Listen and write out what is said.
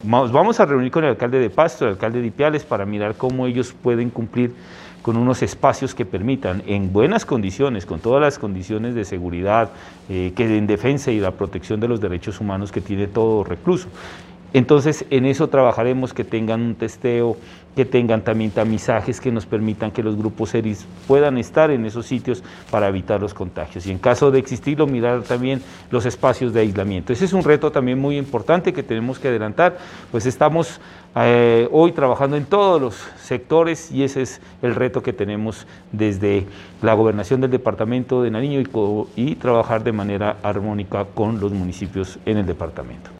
vamos a reunir con el alcalde de Pasto, el alcalde de Ipiales, para mirar cómo ellos pueden cumplir con unos espacios que permitan, en buenas condiciones, con todas las condiciones de seguridad, que en defensa y la protección de los derechos humanos que tiene todo recluso. Entonces, en eso trabajaremos, que tengan un testeo, que tengan también tamizajes que nos permitan que los grupos ERIS puedan estar en esos sitios para evitar los contagios. Y en caso de existirlo, mirar también los espacios de aislamiento. Ese es un reto también muy importante que tenemos que adelantar, pues estamos hoy trabajando en todos los sectores y ese es el reto que tenemos desde la gobernación del departamento de Nariño y trabajar de manera armónica con los municipios en el departamento.